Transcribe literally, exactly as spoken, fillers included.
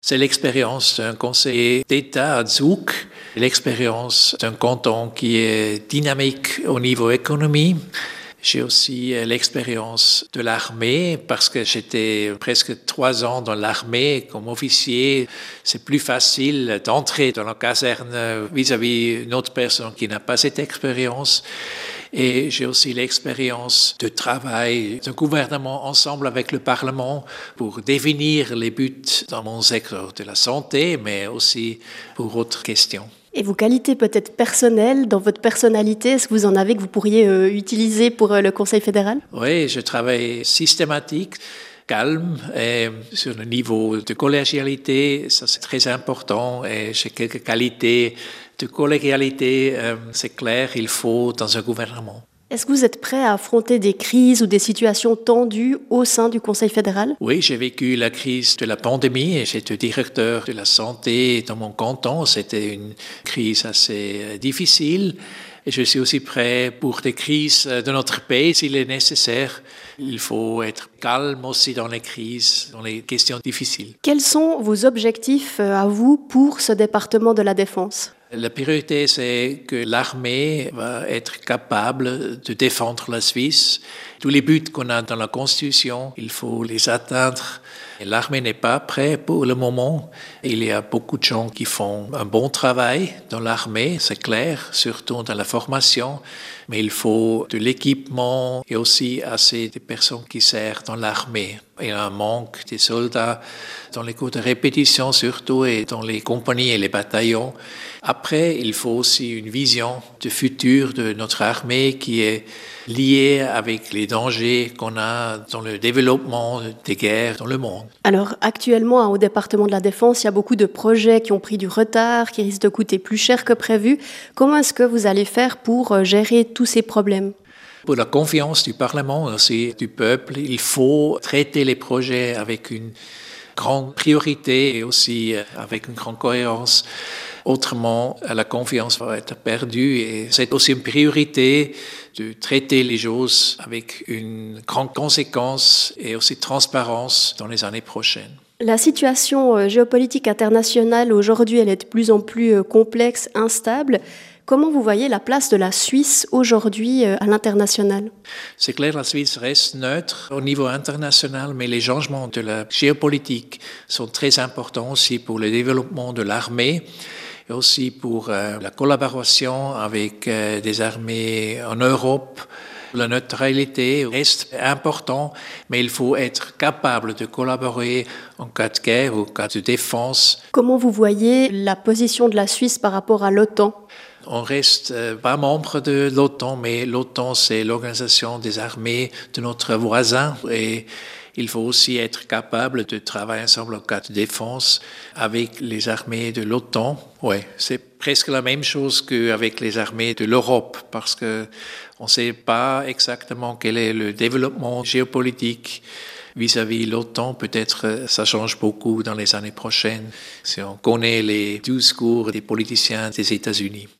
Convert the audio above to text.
C'est l'expérience d'un conseiller d'État à Zug, l'expérience d'un canton qui est dynamique au niveau économie. J'ai aussi l'expérience de l'armée parce que j'étais presque trois ans dans l'armée comme officier. C'est plus facile d'entrer dans la caserne vis-à-vis d'une autre personne qui n'a pas cette expérience. Et j'ai aussi l'expérience de travail d'un gouvernement ensemble avec le Parlement pour définir les buts dans mon secteur de la santé, mais aussi pour autres questions. Et vos qualités peut-être personnelles, dans votre personnalité, est-ce que vous en avez que vous pourriez euh, utiliser pour euh, le Conseil fédéral? Oui, je travaille systématique, calme, et sur le niveau de collégialité, ça c'est très important, et j'ai quelques qualités de collégialité, euh, c'est clair, il faut dans un gouvernement. Est-ce que vous êtes prêt à affronter des crises ou des situations tendues au sein du Conseil fédéral? Oui, j'ai vécu la crise de la pandémie et j'étais directeur de la santé dans mon canton. C'était une crise assez difficile. Et je suis aussi prêt pour des crises de notre pays s'il est nécessaire. Il faut être calme aussi dans les crises, dans les questions difficiles. Quels sont vos objectifs à vous pour ce département de la Défense? La priorité, c'est que l'armée va être capable de défendre la Suisse. Tous les buts qu'on a dans la Constitution, il faut les atteindre. L'armée n'est pas prête pour le moment. Il y a beaucoup de gens qui font un bon travail dans l'armée, c'est clair, surtout dans la formation. Mais il faut de l'équipement et aussi assez de personnes qui servent dans l'armée. Il y a un manque de soldats dans les cours de répétition surtout et dans les compagnies et les bataillons. Après, il faut aussi une vision du futur de notre armée qui est liée avec les dangers qu'on a dans le développement des guerres dans le monde. Alors actuellement, au département de la Défense, il y a beaucoup de projets qui ont pris du retard, qui risquent de coûter plus cher que prévu. Comment est-ce que vous allez faire pour gérer tous ces problèmes ? Pour la confiance du Parlement et aussi du peuple, il faut traiter les projets avec une grande priorité et aussi avec une grande cohérence. Autrement, la confiance va être perdue et c'est aussi une priorité de traiter les choses avec une grande conséquence et aussi transparence dans les années prochaines. La situation géopolitique internationale aujourd'hui, elle est de plus en plus complexe, instable. Comment vous voyez la place de la Suisse aujourd'hui à l'international ? C'est clair, la Suisse reste neutre au niveau international, mais les changements de la géopolitique sont très importants aussi pour le développement de l'armée et aussi pour euh, la collaboration avec euh, des armées en Europe. La neutralité reste important, mais il faut être capable de collaborer en cas de guerre ou en cas de défense. Comment vous voyez la position de la Suisse par rapport à l'OTAN ? On reste pas membre de l'OTAN, mais l'OTAN, c'est l'organisation des armées de notre voisin et il faut aussi être capable de travailler ensemble en cas de défense avec les armées de l'OTAN. Ouais, c'est presque la même chose qu'avec les armées de l'Europe parce que on ne sait pas exactement quel est le développement géopolitique vis-à-vis de l'OTAN. Peut-être ça change beaucoup dans les années prochaines si on connaît les discours des politiciens des États-Unis.